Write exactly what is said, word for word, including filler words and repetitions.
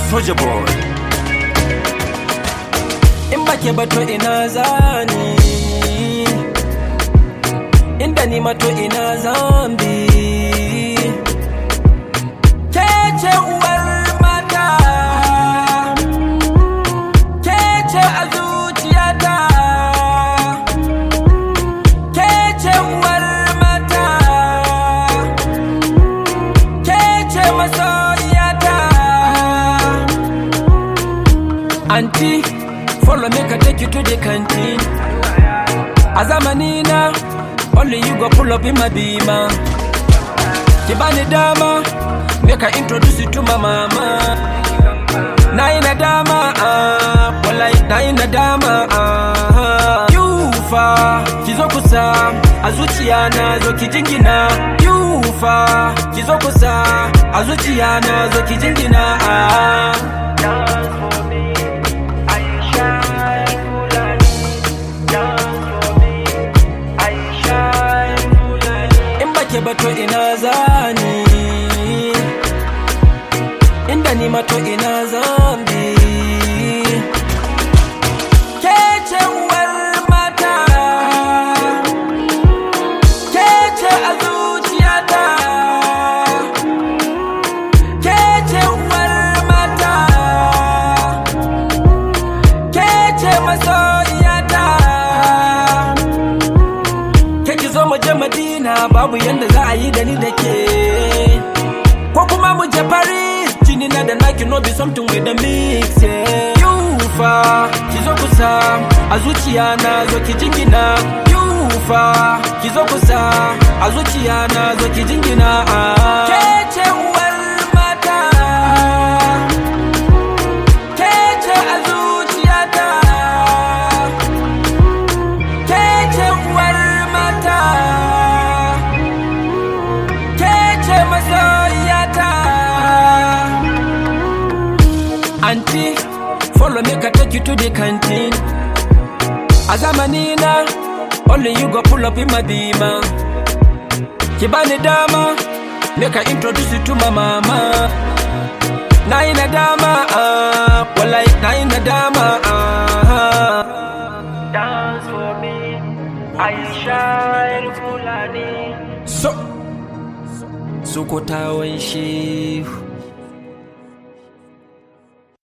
Soulja Boy. In bake bato ina zani, inda ni mato ina zambi. Kece uwar mata, kece a zuciyata. Kece uwar mata, kece masoyiyata. Auntie, follow me, can take you to the canteen. Azamanina, only you go pull up in my beamer. Kibani dama, make I introduce you to my mama. Na ina dama, ah, walai, na ina dama, ah. Yufa, kizokusa, azuchiana, zoki jingina. Yufa, kizokusa, azuchiana, zoki jingina, ah. Dance for me, Aisha Fulani. Dance for me, Aisha Fulani. In bake bato ina zani, inda ni mato ina zambi. Kece uwar mata, kece a zuciyata. Kece uwar mata, kece masoyiyata. Keki zo mu je Madina, babu yanda za a yi da ni da ke. Ko kuma mu je Paris, jini na da naki no be something with the mix, yeah. Yufa, kizo kusa, a zuciya na zo ki jingina. Yufa, kizo kusa, a zuciya na zo ki jingina, ah. Kece uwar mata, kece a zuciyata. Kece uwar mata, kece masoyiyata. Auntie, follow me, can take you to the canteen. Azamanina, only you go pull up in my beamer. Kibani dama, make I introduce you to my mama. Na ina dama, ah, walai, na ina dama, ah. Dance for me, Aisha Fulani. So, Sokotawan Shehu.